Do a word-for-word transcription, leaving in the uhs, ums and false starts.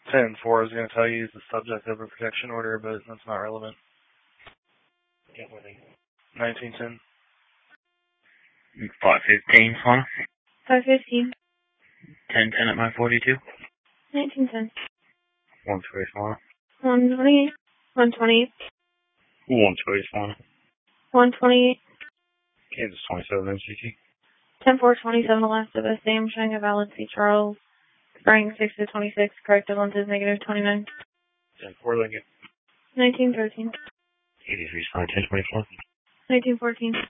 ten four is going to tell you is the subject of a protection order, but that's not relevant. nineteen ten. five fifteen, Swana. five fifteen. ten ten at my forty-two. nineteen ten. one twenty, Swana. one twenty-eight. one twenty-eight. one twenty, Swana. one twenty-eight. Kansas twenty-seven, M C T. ten four twenty-seven, last of us, Sam, showing a valid C. Charles. Spring six to twenty-six, corrected lenses, negative twenty-nine. ten four, Lincoln. nineteen thirteen. eighty-three, Swana, ten twenty-four. nineteen fourteen.